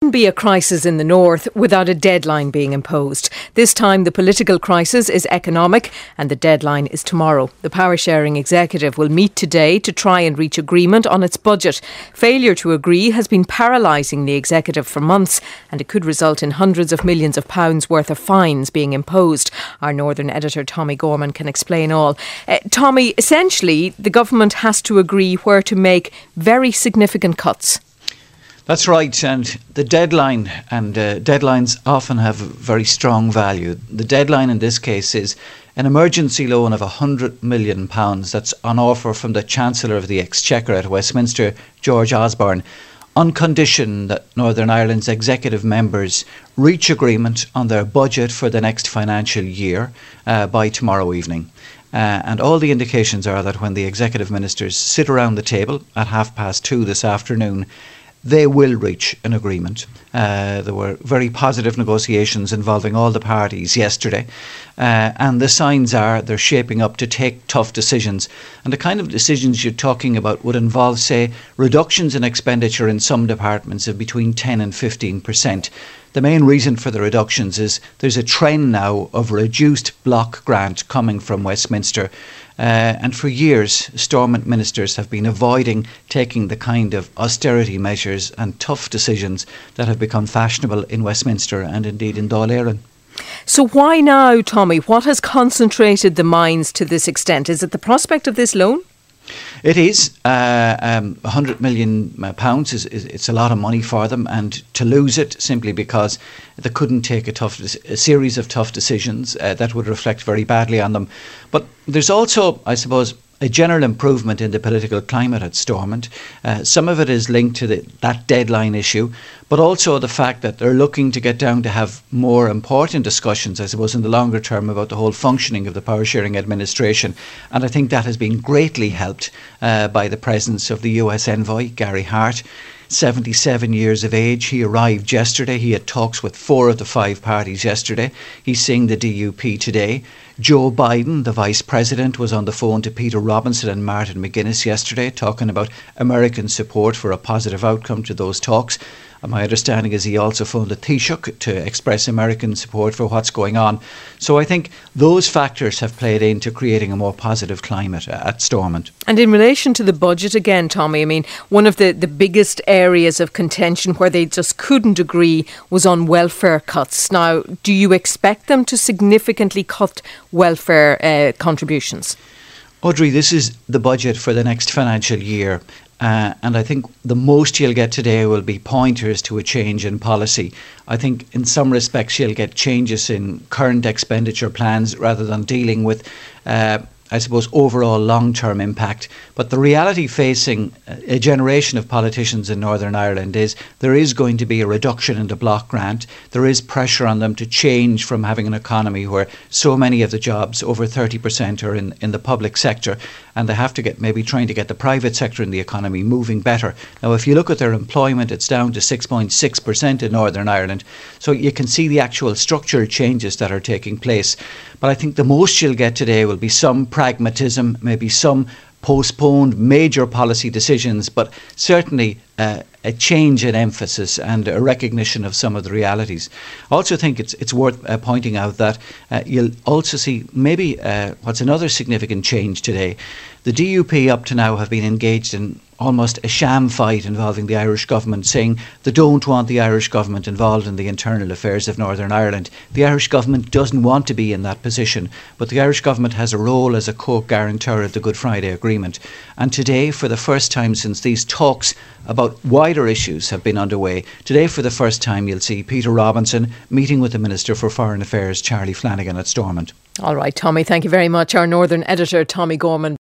Be a crisis in the north without a deadline being imposed. This time the political crisis is economic and the deadline is tomorrow. The power sharing executive will meet today to try and reach agreement on its budget. Failure to agree has been paralysing the executive for months and it could result in hundreds of millions of pounds worth of fines being imposed. Our Northern editor Tommy Gorman can explain all. Tommy, essentially the government has to agree where to make very significant cuts. That's right, and the deadline, and deadlines often have very strong value. The deadline in this case is an emergency loan of £100 million that's on offer from the Chancellor of the Exchequer at Westminster, George Osborne, on condition that Northern Ireland's executive members reach agreement on their budget for the next financial year by tomorrow evening. And all the indications are that when the executive ministers sit around the table at 2:30 this afternoon, they will reach an agreement. There were very positive negotiations involving all the parties yesterday, and the signs are they're shaping up to take tough decisions. And the kind of decisions you're talking about would involve, say, reductions in expenditure in some departments of between 10 and 15%. The main reason for the reductions is there's a trend now of reduced block grant coming from Westminster. And for years, Stormont ministers have been avoiding taking the kind of austerity measures and tough decisions that have become fashionable in Westminster and indeed in Dáil Éireann. So why now, Tommy? What has concentrated the minds to this extent? Is it the prospect of this loan? It is. £100 million it's a lot of money for them, and to lose it simply because they couldn't take a series of tough decisions that would reflect very badly on them. But there's also, I suppose, a general improvement in the political climate at Stormont. Some of it is linked to that deadline issue, but also the fact that they're looking to get down to have more important discussions, I suppose, in the longer term about the whole functioning of the power sharing administration. And I think that has been greatly helped by the presence of the US envoy, Gary Hart. 77 years of age. He arrived yesterday. He had talks with 4 of the 5 parties yesterday. He's seeing the DUP today. Joe Biden, the Vice President, was on the phone to Peter Robinson and Martin McGuinness yesterday talking about American support for a positive outcome to those talks. My understanding is he also phoned the Taoiseach to express American support for what's going on. So I think those factors have played into creating a more positive climate at Stormont. And in relation to the budget again, Tommy, I mean, one of the biggest areas of contention where they just couldn't agree was on welfare cuts. Now, do you expect them to significantly cut welfare contributions? Audrey, this is the budget for the next financial year. And I think the most you'll get today will be pointers to a change in policy. I think in some respects you'll get changes in current expenditure plans rather than dealing with I suppose, overall long-term impact. But the reality facing a generation of politicians in Northern Ireland is there is going to be a reduction in the block grant. There is pressure on them to change from having an economy where so many of the jobs, over 30%, are in the public sector, and they have to get maybe trying to get the private sector in the economy moving better. Now, if you look at their employment, it's down to 6.6% in Northern Ireland. So you can see the actual structural changes that are taking place. But I think the most you'll get today will be some pragmatism, maybe some postponed major policy decisions, but certainly a change in emphasis and a recognition of some of the realities. I also think it's worth pointing out that you'll also see maybe what's another significant change today. The DUP up to now have been engaged in almost a sham fight involving the Irish government, saying they don't want the Irish government involved in the internal affairs of Northern Ireland. The Irish government doesn't want to be in that position, but the Irish government has a role as a co-guarantor of the Good Friday Agreement. And today, for the first time since these talks about wider issues have been underway, today for the first time you'll see Peter Robinson meeting with the Minister for Foreign Affairs, Charlie Flanagan, at Stormont. All right, Tommy, thank you very much. Our Northern editor, Tommy Gorman.